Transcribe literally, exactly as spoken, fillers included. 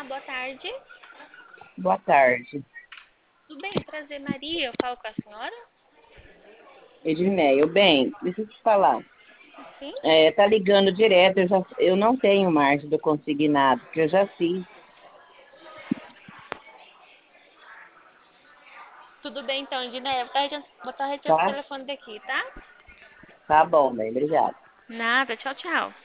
boa tarde. Boa tarde. Tudo bem? Prazer, Maria. Eu falo com a senhora? Edneia, bem, deixa eu te falar. Sim? É, tá ligando direto, eu, já, eu não tenho margem do consignado, porque eu já fiz. Tudo bem, então, Edneia. Vou estar botar retirando o Tá? telefone daqui, tá? Tá bom, bem, obrigada. Nada. Tchau, tchau.